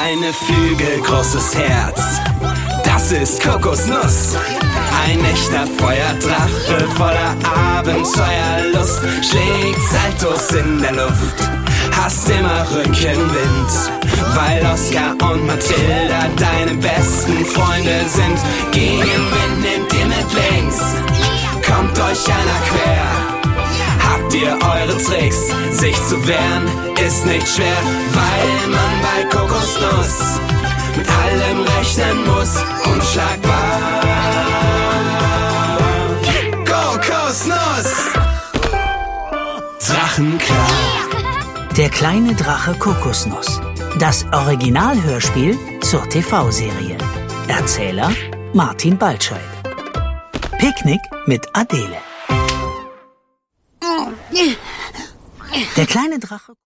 Kleine Flügel, großes Herz, das ist Kokosnuss. Ein echter Feuerdrache voller Abenteuerlust, schlägt Saltos in der Luft, hast immer Rückenwind, weil Oskar und Mathilda deine besten Freunde sind. Gegenwind nehmt ihr mit links, kommt euch einer quer. Habt ihr eure Tricks, sich zu wehren ist nicht schwer, weil man bei Kokosnuss mit allem rechnen muss. Unschlagbar. Kokosnuss! Drachenklar. Der kleine Drache Kokosnuss. Das Originalhörspiel zur TV-Serie. Erzähler Martin Baltscheid. Picknick mit Adele. Der kleine Drache